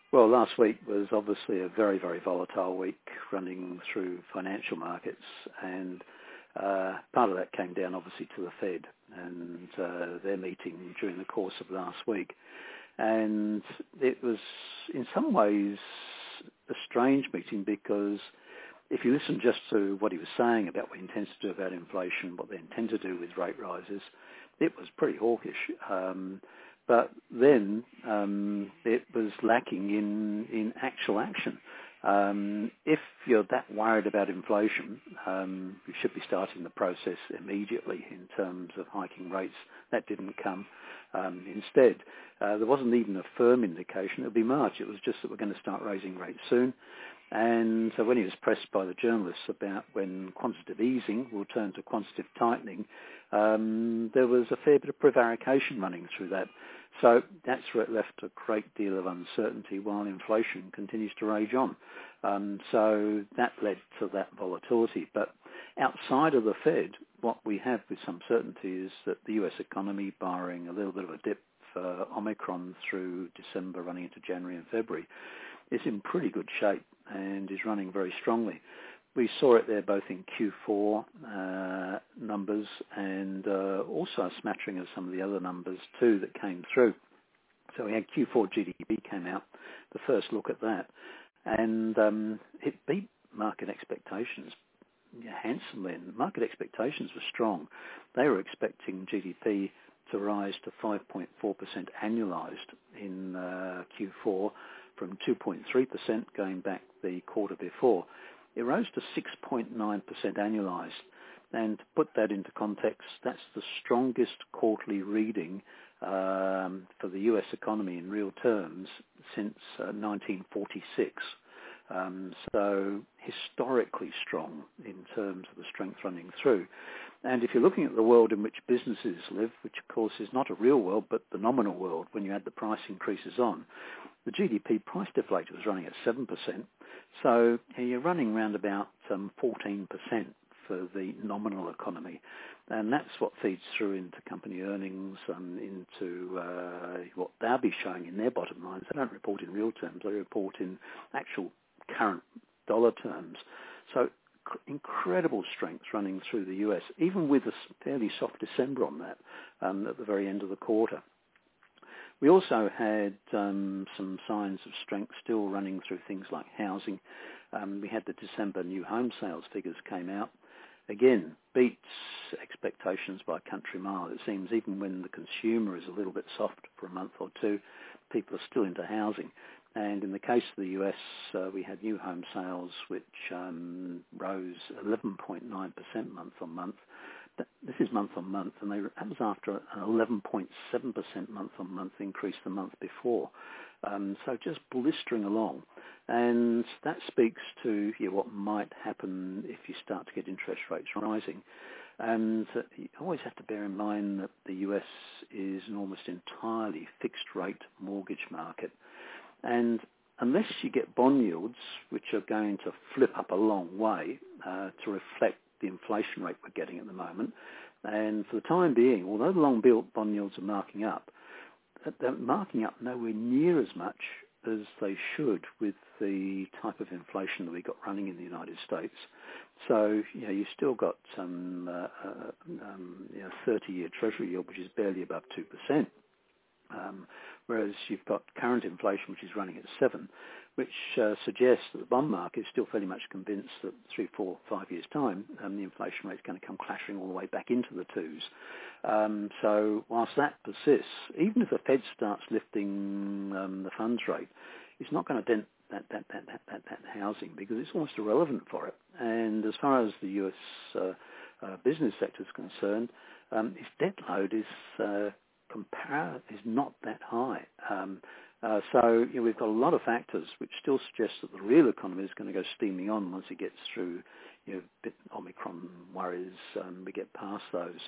Well, last week was obviously a very, very volatile week running through financial markets, and part of that came down obviously to the Fed and their meeting during the course of last week. And it was in some ways a strange meeting because if you listen just to what he was saying about what he intends to do about inflation, what they intend to do with rate rises, it was pretty hawkish. But then it was lacking in actual action. If you're that worried about inflation, you should be starting the process immediately in terms of hiking rates. That didn't come. Instead, there wasn't even a firm indication it would be March. It was just that we're going to start raising rates soon. And so when he was pressed by the journalists about when quantitative easing will turn to quantitative tightening, there was a fair bit of prevarication running through that. So that's where it left a great deal of uncertainty while inflation continues to rage on. So that led to that volatility. But outside of the Fed, what we have with some certainty is that the US economy, barring a little bit of a dip for Omicron through December running into January and February, is in pretty good shape and is running very strongly. We saw it there both in Q4 numbers and also a smattering of some of the other numbers too that came through. So we had Q4 GDP came out, the first look at that, and it beat market expectations handsomely. And market expectations were strong. They were expecting GDP to rise to 5.4% annualized in Q4 from 2.3% going back the quarter before. It rose to 6.9% annualized. And to put that into context, that's the strongest quarterly reading for the US economy in real terms since 1946. So historically strong in terms of the strength running through. And if you're looking at the world in which businesses live, which of course is not a real world, but the nominal world, when you add the price increases on, the GDP price deflator was running at 7%. So you're running around about 14% for the nominal economy. And that's what feeds through into company earnings, into what they'll be showing in their bottom lines. They don't report in real terms. They report in actual current dollar terms. So incredible strength running through the US, even with a fairly soft December on that at the very end of the quarter. We also had some signs of strength still running through things like housing. We had the December new home sales figures came out. Again, beats expectations by a country mile. It seems even when the consumer is a little bit soft for a month or two, people are still into housing. And in the case of the US, we had new home sales which rose 11.9% month on month. This is month on month, and that was after an 11.7% month on month increase the month before. So just blistering along. And that speaks to what might happen if you start to get interest rates rising. And you always have to bear in mind that the US is an almost entirely fixed rate mortgage market. And unless you get bond yields, which are going to flip up a long way to reflect the inflation rate we're getting at the moment, and for the time being, although the long bond yields are marking up, they're marking up nowhere near as much as they should with the type of inflation that we got running in the United States. So, you've still got some 30-year Treasury yield, which is barely above 2%. Whereas you've got current inflation, which is running at 7%, which suggests that the bond market is still fairly much convinced that 3, 4, 5 years' time, the inflation rate is going to come clashing all the way back into the 2s. So whilst that persists, even if the Fed starts lifting the funds rate, it's not going to dent that housing because it's almost irrelevant for it. And as far as the US business sector is concerned, its debt load is not that high. So we've got a lot of factors which still suggest that the real economy is going to go steaming on once it gets through bit Omicron worries. We get past those.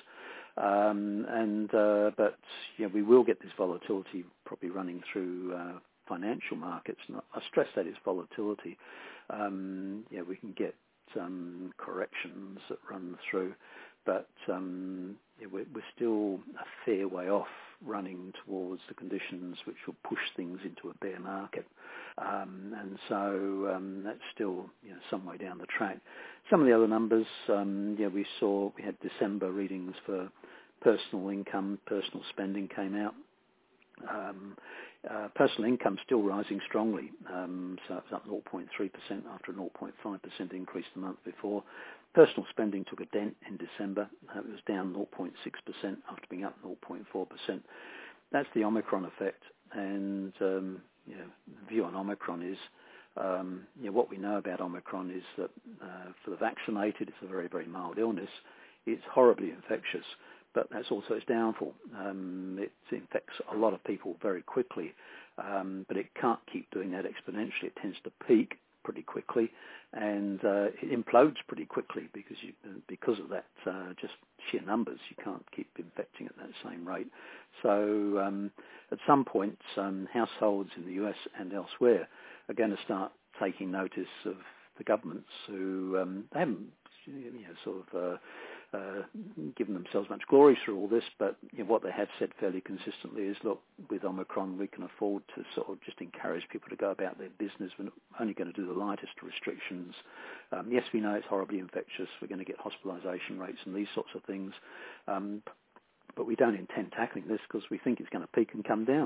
But we will get this volatility probably running through financial markets. And I stress that it's volatility. We can get corrections that run through, but we're still a fair way off running towards the conditions which will push things into a bear market. And so that's still some way down the track. Some of the other numbers, we had December readings for personal income, personal spending came out. Personal income still rising strongly, so it's up 0.3% after a 0.5% increase the month before. Personal spending took a dent in December. It was down 0.6% after being up 0.4%. That's the Omicron effect, and the view on Omicron is, what we know about Omicron is that for the vaccinated, it's a very, very mild illness. It's horribly infectious, but that's also its downfall. It infects a lot of people very quickly, but it can't keep doing that exponentially. It tends to peak pretty quickly, and it implodes pretty quickly because of that, just sheer numbers. You can't keep infecting at that same rate. So at some point, households in the US and elsewhere are going to start taking notice of the governments who they haven't given themselves much glory through all this, but what they have said fairly consistently is, look, with Omicron we can afford to sort of just encourage people to go about their business. We're only going to do the lightest restrictions. Yes, we know it's horribly infectious. We're going to get hospitalisation rates and these sorts of things. But we don't intend tackling this because we think it's going to peak and come down.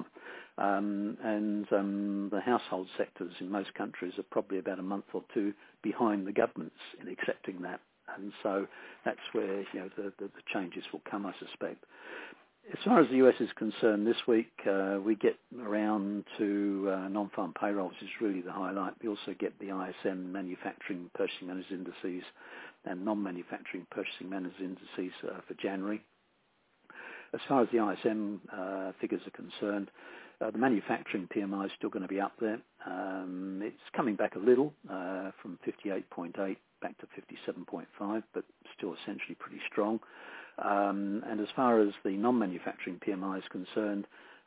The household sectors in most countries are probably about a month or two behind the governments in accepting that. And so that's where the changes will come, I suspect. As far as the US is concerned, this week we get around to non-farm payrolls is really the highlight. We also get the ISM manufacturing purchasing managers indices and non-manufacturing purchasing managers indices for January. As far as the ISM figures are concerned, the manufacturing PMI is still going to be up there. It's coming back a little from 58.8 back to 57.5, but still essentially pretty strong. And as far as the non-manufacturing PMI is concerned,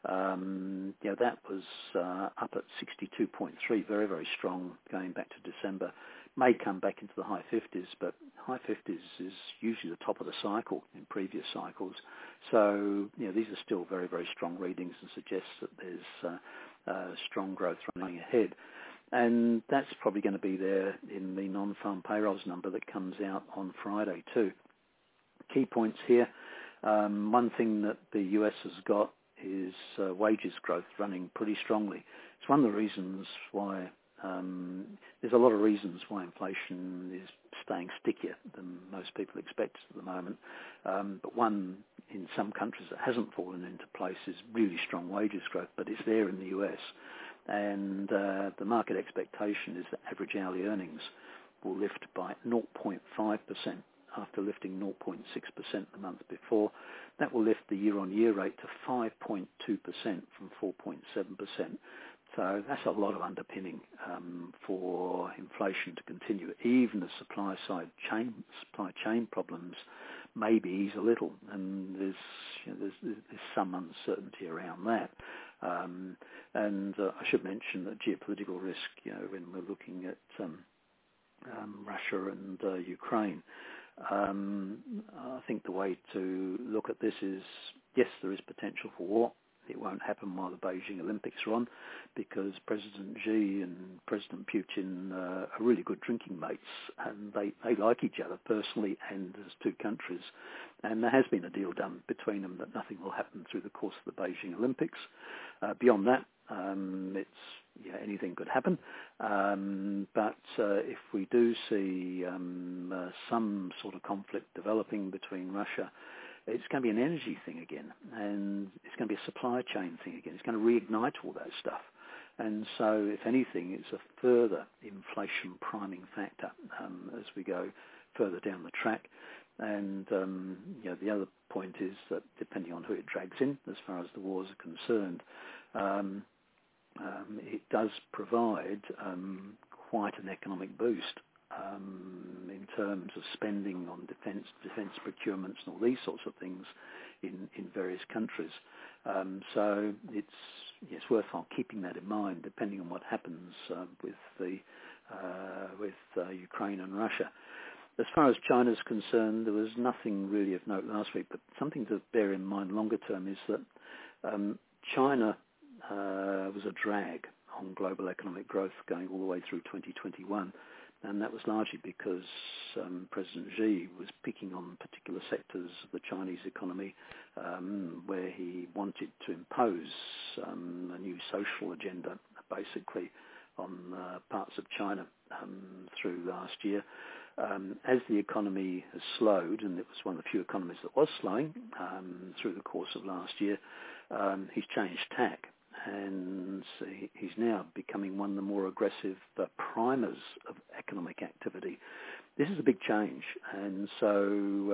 that was up at 62.3, very, very strong going back to December. May come back into the high 50s, but high 50s is usually the top of the cycle in previous cycles. So, these are still very, very strong readings and suggest that there's strong growth running ahead. And that's probably going to be there in the non-farm payrolls number that comes out on Friday too. Key points here. One thing that the US has got is wages growth running pretty strongly. It's one of the reasons why there's a lot of reasons why inflation is staying stickier than most people expect at the moment. But one in some countries that hasn't fallen into place is really strong wages growth, but it's there in the US. And the market expectation is that average hourly earnings will lift by 0.5% after lifting 0.6% the month before. That will lift the year-on-year rate to 5.2% from 4.7%. So that's a lot of underpinning for inflation to continue, even as supply chain problems maybe ease a little, and there's some uncertainty around that. And I should mention that geopolitical risk, when we're looking at Russia and Ukraine, I think the way to look at this is, yes, there is potential for war. It won't happen while the Beijing Olympics are on, because President Xi and President Putin are really good drinking mates, and they like each other personally and as two countries. And there has been a deal done between them that nothing will happen through the course of the Beijing Olympics. Beyond that, anything could happen. But if we do see some sort of conflict developing between Russia, it's going to be an energy thing again, and it's going to be a supply chain thing again. It's going to reignite all that stuff. And so, if anything, it's a further inflation priming factor as we go further down the track. And the other point is that depending on who it drags in, as far as the wars are concerned, it does provide quite an economic boost in terms of spending on defence procurements and all these sorts of things in various countries. So it's worthwhile keeping that in mind, depending on what happens with Ukraine and Russia. As far as China's concerned, there was nothing really of note last week, but something to bear in mind longer term is that China was a drag on global economic growth going all the way through 2021. And that was largely because President Xi was picking on particular sectors of the Chinese economy where he wanted to impose a new social agenda, basically, on parts of China through last year. As the economy has slowed, and it was one of the few economies that was slowing through the course of last year, he's changed tack. And he's now becoming one of the more aggressive primers of economic activity. This is a big change, and so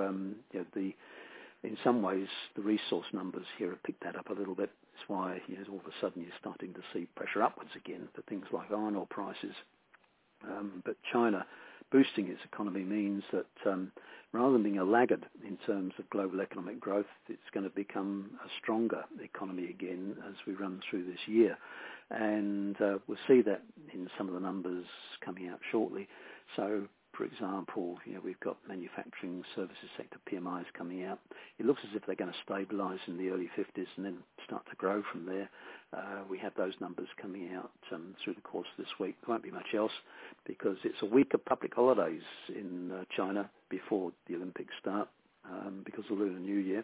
in some ways the resource numbers here have picked that up a little bit. That's why all of a sudden you're starting to see pressure upwards again for things like iron ore prices. But China boosting its economy means that rather than being a laggard in terms of global economic growth, it's going to become a stronger economy again as we run through this year. And we'll see that in some of the numbers coming out shortly. So, for example, we've got manufacturing services sector PMIs coming out. It looks as if they're going to stabilise in the early 50s and then start to grow from there. We have those numbers coming out through the course of this week. There won't be much else because it's a week of public holidays in China before the Olympics start because of the Lunar New Year.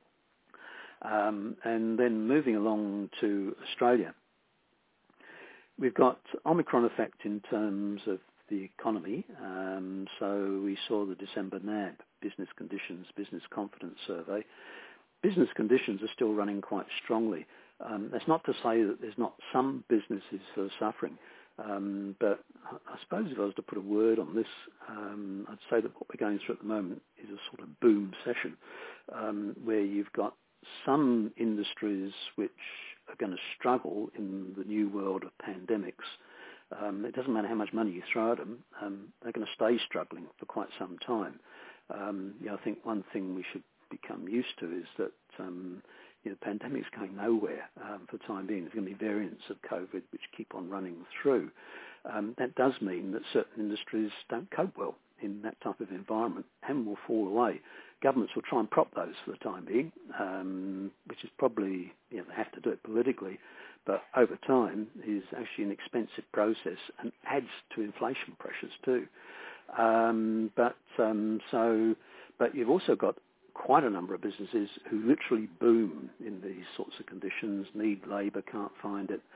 And then moving along to Australia, we've got Omicron effect in terms of the economy. So we saw the December NAB, Business Conditions, Business Confidence Survey. Business conditions are still running quite strongly. That's not to say that there's not some businesses that are suffering, but I suppose if I was to put a word on this, I'd say that what we're going through at the moment is a sort of boom session where you've got some industries which are going to struggle in the new world of pandemics. It doesn't matter how much money you throw at them, they're going to stay struggling for quite some time. I think one thing we should become used to is that the pandemic's going nowhere for the time being. There's going to be variants of COVID which keep on running through. That does mean that certain industries don't cope well in that type of environment and will fall away. Governments will try and prop those for the time being, which is probably, they have to do it politically, but over time is actually an expensive process and adds to inflation pressures too. But you've also got quite a number of businesses who literally boom in these sorts of conditions, need labour, can't find it.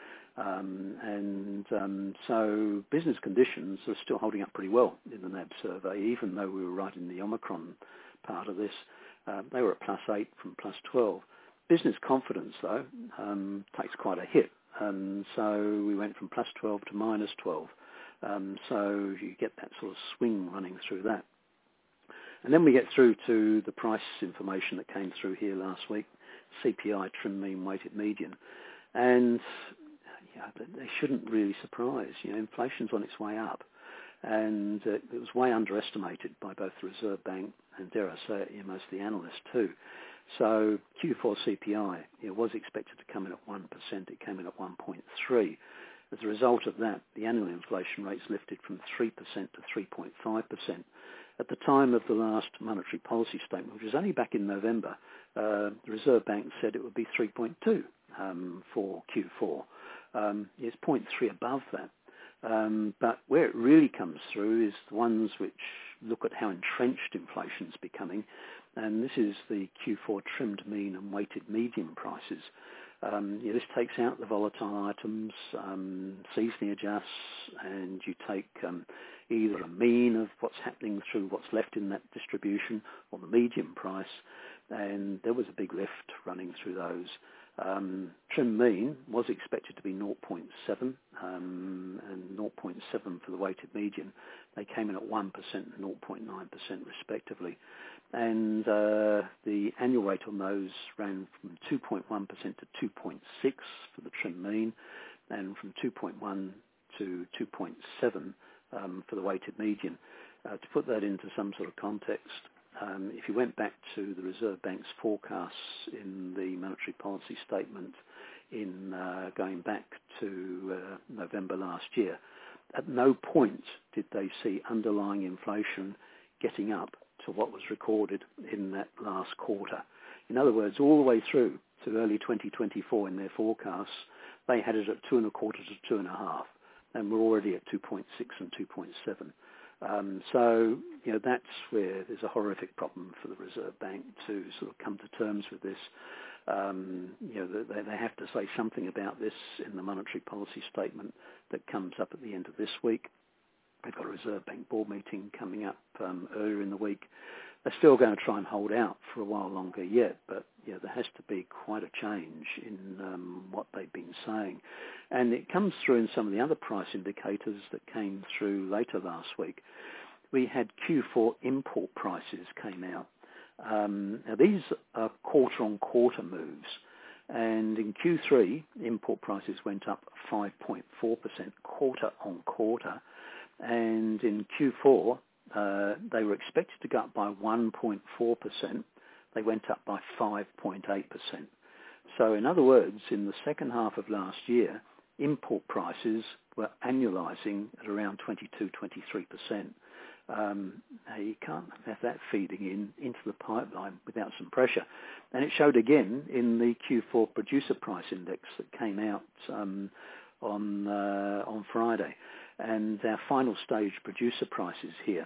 So business conditions are still holding up pretty well in the NAB survey, even though we were right in the Omicron part of this. They were at +8 from +12. Business confidence, though, takes quite a hit. So we went from +12 to -12. So you get that sort of swing running through that. And then we get through to the price information that came through here last week, CPI, trim mean weighted median. And they shouldn't really surprise. Inflation's on its way up. And it was way underestimated by both the Reserve Bank and, dare I say it, most of the analysts too. So Q4 CPI was expected to come in at 1%. It came in at 1.3. As a result of that, the annual inflation rates lifted from 3% to 3.5%. At the time of the last monetary policy statement, which was only back in November, the Reserve Bank said it would be 3.2 for Q4. It's 0.3 above that. But where it really comes through is the ones which look at how entrenched inflation's becoming, and this is the Q4 trimmed mean and weighted median prices. This takes out the volatile items, seasonally adjusts, and you take either a mean of what's happening through what's left in that distribution or the median price, and there was a big lift running through those. Trim mean was expected to be 0.7 and 0.7 for the weighted median. They came in at 1% and 0.9% respectively. And the annual rate on those ran from 2.1% to 2.6 for the trim mean, and from 2.1 to 2.7 for the weighted median. To put that into some sort of context, if you went back to the Reserve Bank's forecasts in the monetary policy statement in going back to November last year, at no point did they see underlying inflation getting up to what was recorded in that last quarter. In other words, all the way through to early 2024 in their forecasts, they had it at 2.25 to 2.5, and we're already at 2.6 and 2.7. So, that's where there's a horrific problem for the Reserve Bank to sort of come to terms with this. They have to say something about this in the monetary policy statement that comes up at the end of this week. They've got a Reserve Bank board meeting coming up earlier in the week. They're still going to try and hold out for a while longer yet, but there has to be quite a change in what they've been saying. And it comes through in some of the other price indicators that came through later last week. We had Q4 import prices came out. Now these are quarter-on-quarter moves. And in Q3, import prices went up 5.4% quarter-on-quarter. And in Q4, they were expected to go up by 1.4%. They went up by 5.8%. So in other words, in the second half of last year, import prices were annualizing at around 22-23%. Now you can't have that feeding into the pipeline without some pressure. And it showed again in the Q4 producer price index that came out on Friday. And our final stage producer prices here.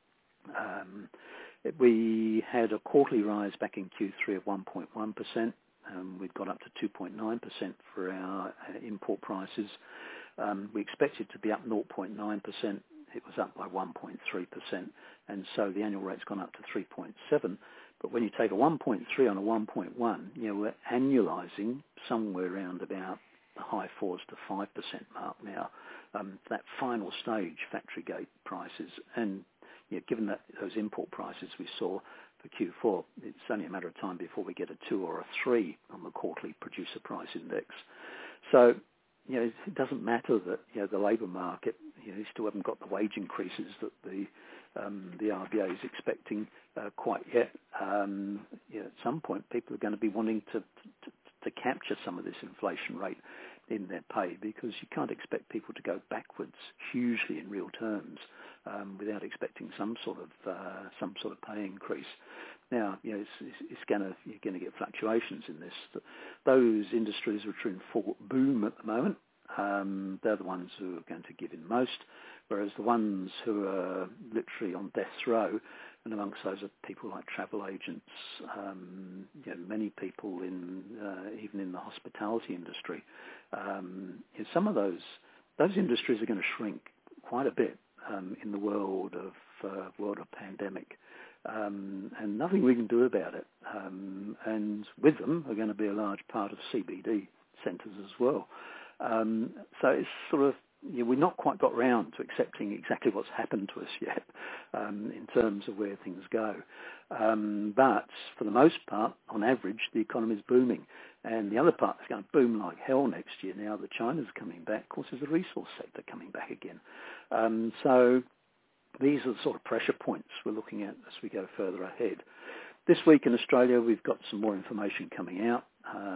We had a quarterly rise back in Q3 of 1.1%. We've got up to 2.9% for our import prices. We expected to be up 0.9%. It was up by 1.3%. And so the annual rate's gone up to 3.7. But when you take a 1.3 on a 1.1, we're annualizing somewhere around about the high 4s to 5% mark now. That final stage factory gate prices. And given that those import prices we saw for Q4, it's only a matter of time before we get a 2 or a 3 on the quarterly producer price index. So, it doesn't matter that, the labour market, you still haven't got the wage increases that the RBA is expecting quite yet. At some point, people are going to be wanting to capture some of this inflation rate in their pay, because you can't expect people to go backwards hugely in real terms without expecting some sort of pay increase. Now, you're going to get fluctuations in this. Those industries which are in full boom at the moment, they're the ones who are going to give in most, whereas the ones who are literally on death's row, and amongst those are people like travel agents, many people even in the hospitality industry. Some of those industries are going to shrink quite a bit in the world of pandemic, and nothing we can do about it. And with them are going to be a large part of CBD centres as well. So it's sort of, we've not quite got round to accepting exactly what's happened to us yet in terms of where things go. But for the most part, on average, the economy is booming. And the other part is going to boom like hell next year now that China's coming back. Of course, there's the resource sector coming back again. So these are the sort of pressure points we're looking at as we go further ahead. This week in Australia, we've got some more information coming out.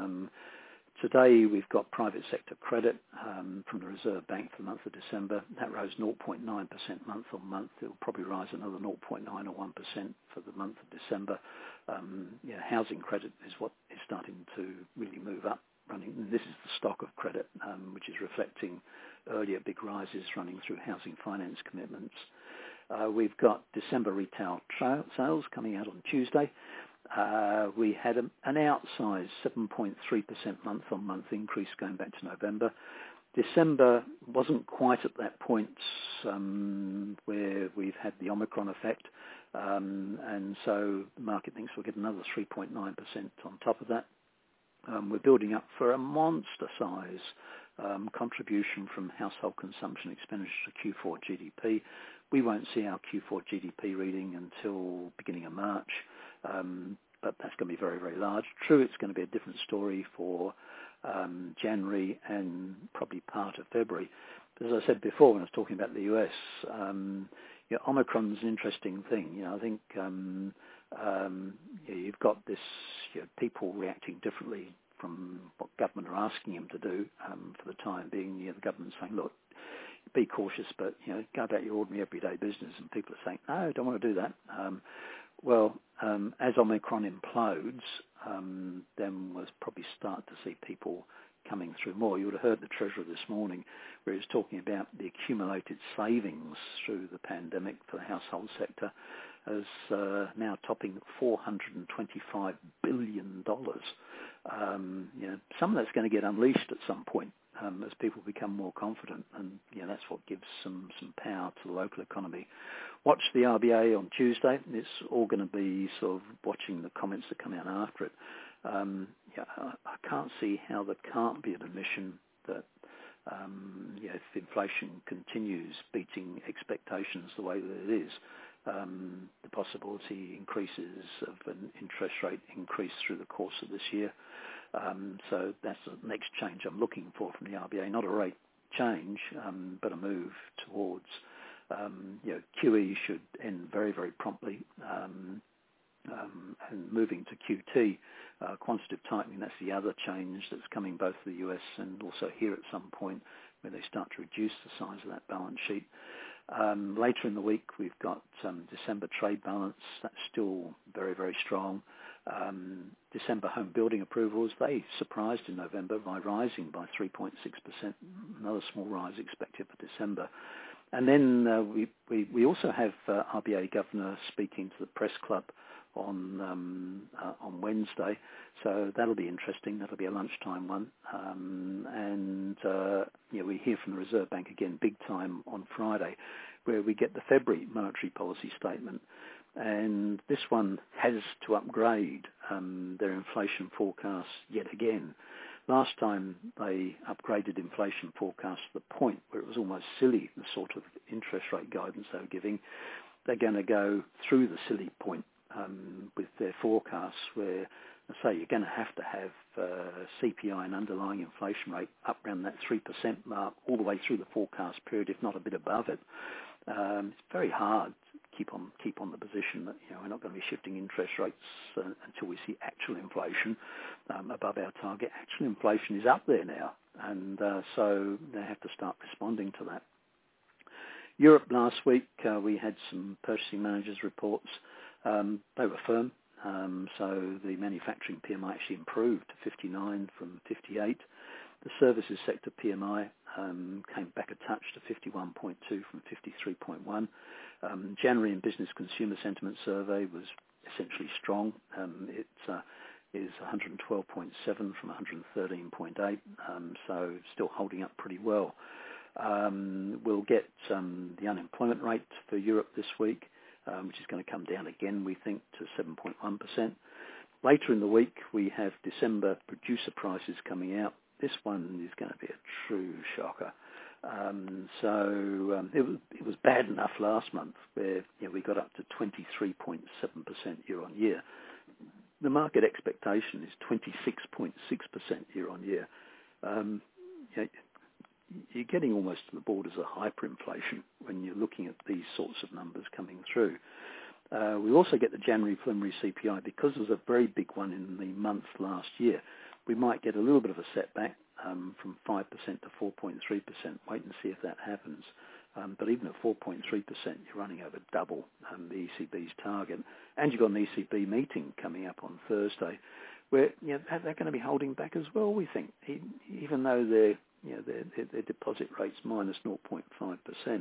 Today, we've got private sector credit from the Reserve Bank for the month of December. That rose 0.9% month on month. It will probably rise another 0.9 or 1% for the month of December. Housing credit is what is starting to really move up. This is the stock of credit, which is reflecting earlier big rises running through housing finance commitments. We've got December retail sales coming out on Tuesday. We had an outsized 7.3% month-on-month increase going back to November. December wasn't quite at that point where we've had the Omicron effect, and so the market thinks we'll get another 3.9% on top of that. We're building up for a monster size contribution from household consumption expenditure to Q4 GDP. We won't see our Q4 GDP reading until beginning of March. But that's going to be very, very large. True, it's going to be a different story for January and probably part of February. But as I said before when I was talking about the US, Omicron's an interesting thing. I think you've got this people reacting differently from what government are asking them to do for the time being. The government's saying, look, be cautious, but go about your ordinary everyday business. And people are saying, no, I don't want to do that. As Omicron implodes, then we'll probably start to see people coming through more. You would have heard the Treasurer this morning where he was talking about the accumulated savings through the pandemic for the household sector as now topping $425 billion. Some of that's going to get unleashed at some point as people become more confident, and that's what gives some power to the local economy. Watch the RBA on Tuesday. It's all going to be sort of watching the comments that come out after it. I can't see how there can't be an admission that if inflation continues beating expectations the way that it is, the possibility increases of an interest rate increase through the course of this year. So that's the next change I'm looking for from the RBA, not a rate change, but a move towards, QE should end very, very promptly, and moving to QT, quantitative tightening, that's the other change that's coming both to the US and also here at some point where they start to reduce the size of that balance sheet. Later in the week, we've got December trade balance. That's still very, very strong. December home building approvals, they surprised in November by rising by 3.6%. Another small rise expected for December. And then we also have RBA Governor speaking to the press club on Wednesday, so that'll be interesting. That'll be a lunchtime one, we hear from the Reserve Bank again big time on Friday, where we get the February monetary policy statement, and this one has to upgrade their inflation forecast yet again. Last time they upgraded inflation forecast to the point where it was almost silly, the sort of interest rate guidance they were giving. They're going to go through the silly point with their forecasts where, I say, you're going to have CPI and underlying inflation rate up around that 3% mark all the way through the forecast period, if not a bit above it. It's very hard to keep on the position that we're not going to be shifting interest rates until we see actual inflation above our target. Actual inflation is up there now, and so they have to start responding to that. Europe last week, we had some purchasing managers' reports. They were firm, so the manufacturing PMI actually improved to 59 from 58. The services sector PMI came back a touch to 51.2 from 53.1. January in Business Consumer Sentiment Survey was essentially strong. It is 112.7 from 113.8, so still holding up pretty well. We'll get the unemployment rate for Europe this week, which is going to come down again, we think, to 7.1%. Later in the week, we have December producer prices coming out. This one is going to be a true shocker. It was bad enough last month where we got up to 23.7% year on year. The market expectation is 26.6% year on year. You're getting almost to the borders of hyperinflation when you're looking at these sorts of numbers coming through. We also get the January preliminary CPI. Because there was a very big one in the month last year, we might get a little bit of a setback from 5% to 4.3%. Wait and see if that happens. But even at 4.3%, you're running over double the ECB's target. And you've got an ECB meeting coming up on Thursday where they're going to be holding back as well, we think, even though their deposit rate's minus 0.5%.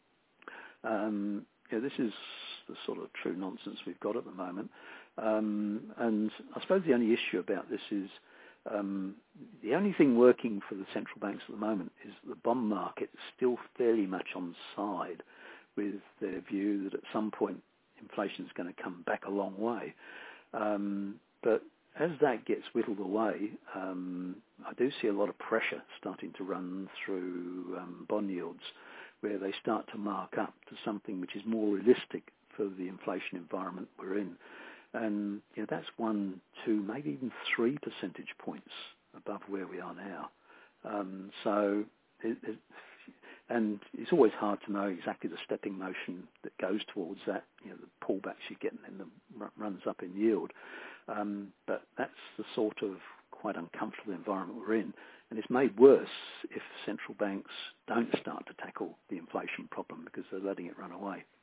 This is the sort of true nonsense we've got at the moment. And I suppose the only issue about this is the only thing working for the central banks at the moment is the bond market is still fairly much on side with their view that at some point inflation is going to come back a long way. But as that gets whittled away, I do see a lot of pressure starting to run through bond yields where they start to mark up to something which is more realistic for the inflation environment we're in. And that's 1, 2, maybe even 3 percentage points above where we are now. And it's always hard to know exactly the stepping motion that goes towards that, the pullbacks you get and then the runs up in yield. But that's the sort of quite uncomfortable environment we're in. And it's made worse if central banks don't start to tackle the inflation problem because they're letting it run away.